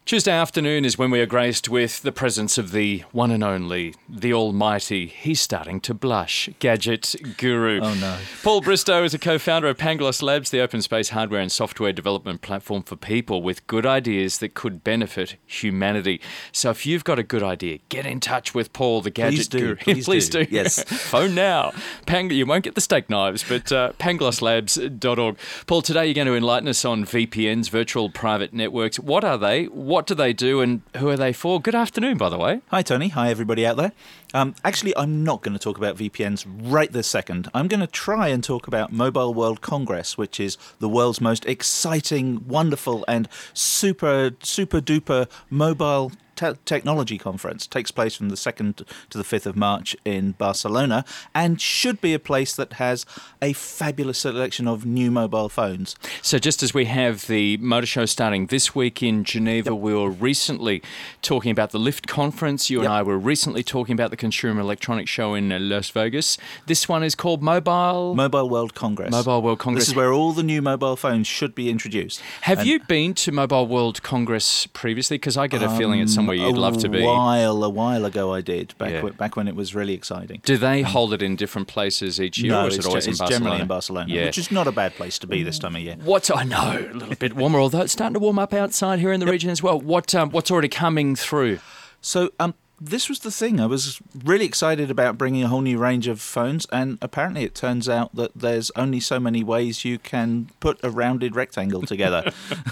Tuesday afternoon is when we are graced with the presence of the one and only, the almighty, he's starting to blush, gadget guru. Oh no. Paul Bristow is a co-founder of Pangloss Labs, the open space hardware and software development platform for people with good ideas that could benefit humanity. So if you've got a good idea, get in touch with Paul, the gadget guru. Please do. Yes. Phone now. You won't get the steak knives, but panglosslabs.org. Paul, today you're going to enlighten us on VPNs, virtual private networks. What are they? What do they do, and who are they for? Good afternoon, by the way. Hi, Tony. Hi, everybody out there. Actually, I'm not going to talk about VPNs right this second. I'm going to try and talk about Mobile World Congress, which is the world's most exciting, wonderful, and super duper mobile technology conference. Takes place from the 2nd to the 5th of March in Barcelona, and should be a place that has a fabulous selection of new mobile phones. So just as we have the Motor Show starting this week in Geneva, we were recently talking about the Lift conference. You and I were recently talking about the Consumer Electronics Show in Las Vegas. This one is called Mobile World Congress. Mobile World Congress. This is where all the new mobile phones should be introduced. Have you been to Mobile World Congress previously? Because I get a feeling it's somewhere you'd love to be. A while ago I did, back when it was really exciting. Do they hold it in different places each year, no, or is it always in Barcelona? Generally in Barcelona, which is not a bad place to be this time of year. I know, a little bit warmer, although it's starting to warm up outside here in the region as well. What's already coming through? So, this was the thing. I was really excited about bringing a whole new range of phones, and apparently it turns out that there's only so many ways you can put a rounded rectangle together.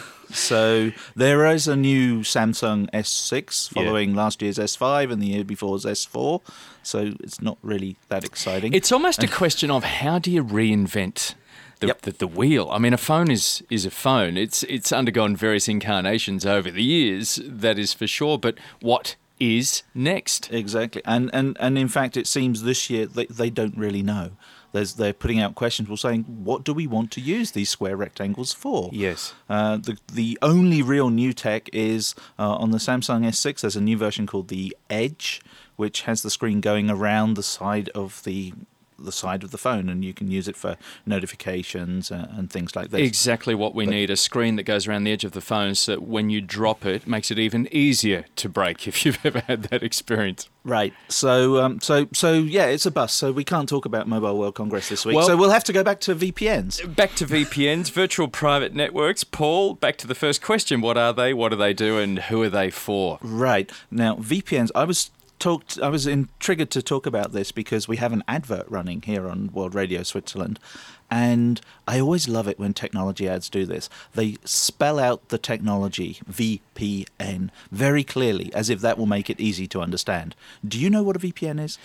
So there is a new Samsung S6 following last year's S5 and the year before's S4. So it's not really that exciting. It's almost a question of how do you reinvent the wheel. I mean, a phone is a phone. It's undergone various incarnations over the years, that is for sure. But what is next? Exactly. And in fact, it seems this year they don't really know. They're putting out questions saying, what do we want to use these square rectangles for? Yes. The only real new tech is on the Samsung S6, there's a new version called the Edge, which has the screen going around the side of the phone, and you can use it for notifications and things like this. Exactly what we need, a screen that goes around the edge of the phone so that when you drop it, makes it even easier to break, if you've ever had that experience. Right. So it's a bust. So we can't talk about Mobile World Congress this week. So we'll have to go back to VPNs. Back to VPNs, virtual private networks. Paul, back to the first question. What are they? What do they do? And who are they for? Right. Now, VPNs, I was triggered to talk about this because we have an advert running here on World Radio Switzerland, and I always love it when technology ads do this. They spell out the technology, VPN, very clearly, as if that will make it easy to understand. Do you know what a VPN is?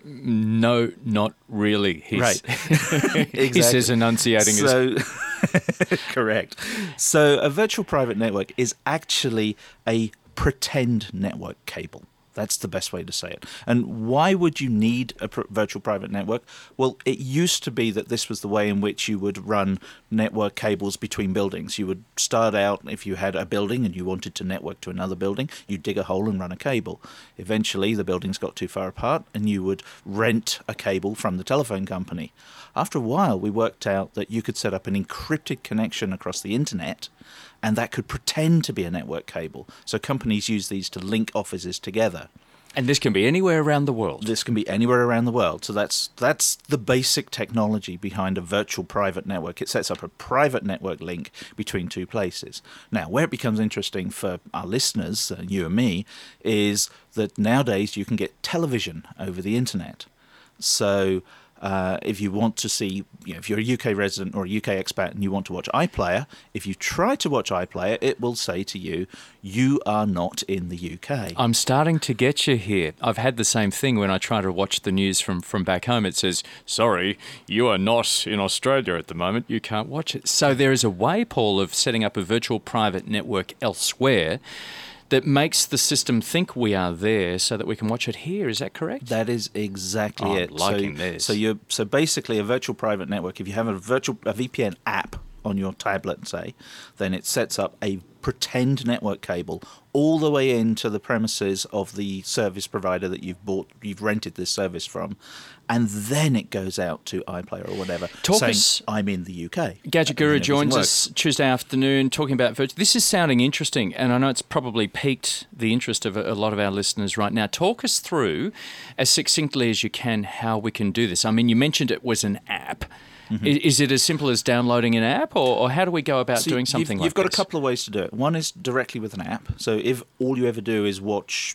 No, not really. Right. Exactly. He says enunciating his... Correct. So a virtual private network is actually a pretend network cable. That's the best way to say it. And why would you need a virtual private network? Well, it used to be that this was the way in which you would run network cables between buildings. You would start out, if you had a building and you wanted to network to another building, you'd dig a hole and run a cable. Eventually, the buildings got too far apart and you would rent a cable from the telephone company. After a while, we worked out that you could set up an encrypted connection across the internet, and that could pretend to be a network cable. So companies use these to link offices together. And this can be anywhere around the world. This can be anywhere around the world. So that's the basic technology behind a virtual private network. It sets up a private network link between two places. Now, where it becomes interesting for our listeners, you and me, is that nowadays you can get television over the internet. So if you want to see, if you're a UK resident or a UK expat and you want to watch iPlayer, if you try to watch iPlayer, it will say to you, you are not in the UK. I'm starting to get you here. I've had the same thing when I try to watch the news from back home. It says, sorry, you are not in Australia at the moment. You can't watch it. So there is a way, Paul, of setting up a virtual private network elsewhere that makes the system think we are there so that we can watch it here. Is that correct? That is exactly it. I'm liking this. So basically a virtual private network, if you have a VPN app on your tablet, say, then it sets up a pretend network cable all the way into the premises of the service provider that you've rented this service from, and then it goes out to iPlayer or whatever, saying, I'm in the UK. Gadget Guru joins us Tuesday afternoon talking about virtual. This is sounding interesting, and I know it's probably piqued the interest of a lot of our listeners right now. Talk us through, as succinctly as you can, how we can do this. I mean, you mentioned it was an app. Mm-hmm. Is it as simple as downloading an app, or how do we go about doing something like this? You've got a couple of ways to do it. One is directly with an app. So if all you ever do is watch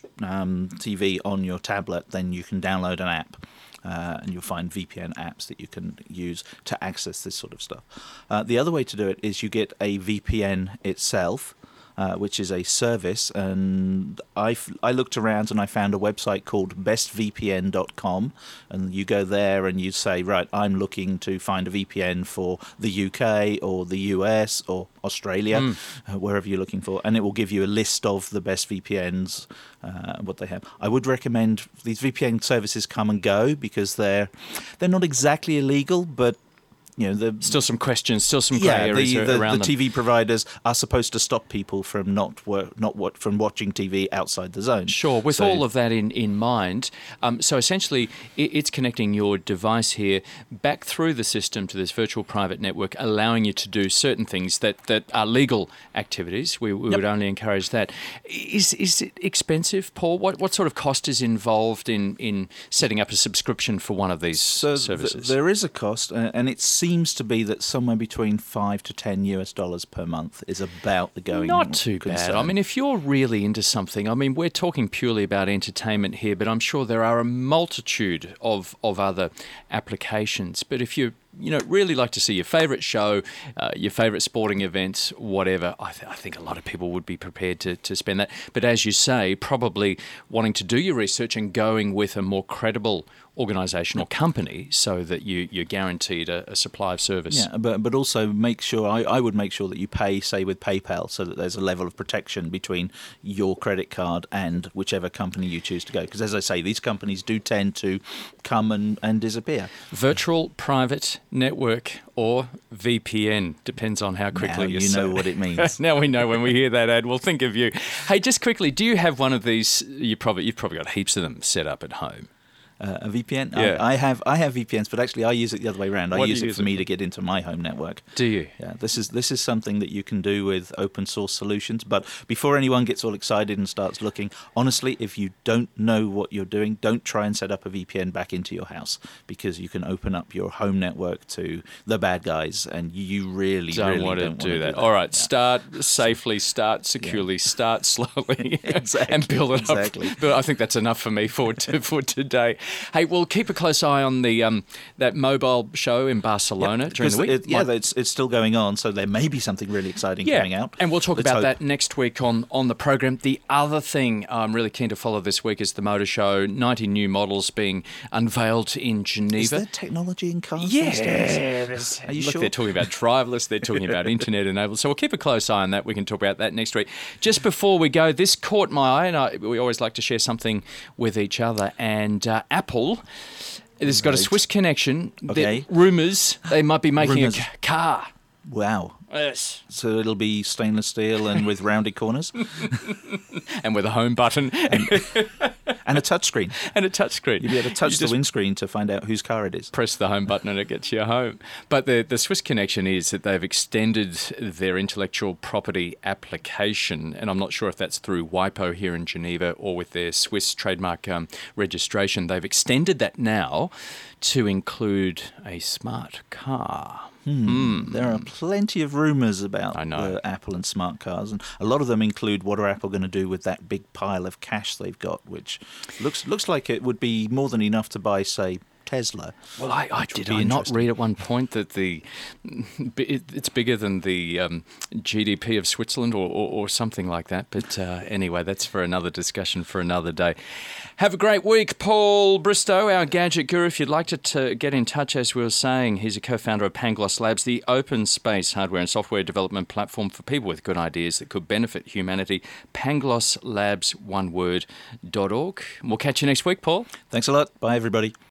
TV on your tablet, then you can download an app. And you'll find VPN apps that you can use to access this sort of stuff. The other way to do it is you get a VPN itself, which is a service, and I looked around and I found a website called bestvpn.com, and you go there and you say, right, I'm looking to find a VPN for the UK or the US or Australia, wherever you're looking for, and it will give you a list of the best VPNs, what they have. I would recommend these VPN services come and go because they're not exactly illegal, but still some questions, still some grey areas around the TV providers are supposed to stop people from from watching TV outside the zone. Sure, with all of that in mind. So essentially, it's connecting your device here back through the system to this virtual private network, allowing you to do certain things that are legal activities. We would only encourage that. Is it expensive, Paul? What sort of cost is involved in setting up a subscription for one of these services? There is a cost, and it seems to be that somewhere between $5 to $10 per month is about the going. Not too concern. bad. I mean, if you're really into something, I mean, we're talking purely about entertainment here, but I'm sure there are a multitude of other applications. But if you really like to see your favourite show, your favourite sporting events, whatever, I think a lot of people would be prepared to spend that. But as you say, probably wanting to do your research and going with a more credible organisation or company so that you're guaranteed a supply of service. Yeah, but also make sure, I would make sure that you pay, say, with PayPal, so that there's a level of protection between your credit card and whichever company you choose to go. Because as I say, these companies do tend to come and disappear. Virtual Private Network, or VPN, depends on how quickly you know what it means. Now we know when we hear that ad, we'll think of you. Hey, just quickly, do you have one of these? You've probably got heaps of them set up at home. A VPN? Yeah. I have VPNs, but actually I use it the other way around. I use it for me to get into my home network. Do you? Yeah. This is something that you can do with open source solutions. But before anyone gets all excited and starts looking, honestly, if you don't know what you're doing, don't try and set up a VPN back into your house, because you can open up your home network to the bad guys, and you really don't want to do that. All right, start safely, start securely, start slowly, and build it up. But I think that's enough for me for today. Hey, we'll keep a close eye on the that mobile show in Barcelona during the week. It's still going on, so there may be something really exciting coming out. And we'll talk about that next week on the program. The other thing I'm really keen to follow this week is the motor show. 90 new models being unveiled in Geneva. Is there technology in cars? Yes. Are you sure? They're talking about driverless. They're talking about internet enabled. So we'll keep a close eye on that. We can talk about that next week. Just before we go, this caught my eye, and we always like to share something with each other. And Apple, it's got a Swiss connection. Okay. Rumours they might be making a car. Wow. Yes. So it'll be stainless steel and with rounded corners? And with a home button. And a touchscreen. You'll be able to touch the windscreen to find out whose car it is. Press the home button and it gets you home. But the Swiss connection is that they've extended their intellectual property application, and I'm not sure if that's through WIPO here in Geneva or with their Swiss trademark registration. They've extended that now to include a smart car. There are plenty of rumours about Apple and smart cars, and a lot of them include what are Apple going to do with that big pile of cash they've got, which looks like it would be more than enough to buy, say, Tesla. Well, I not read at one point that it's bigger than the GDP of Switzerland or something like that. But anyway, that's for another discussion for another day. Have a great week, Paul Bristow, our gadget guru. If you'd like to get in touch, as we were saying, he's a co-founder of Pangloss Labs, the open space hardware and software development platform for people with good ideas that could benefit humanity. Panglosslabs, one word.org. We'll catch you next week, Paul. Thanks a lot. Bye, everybody.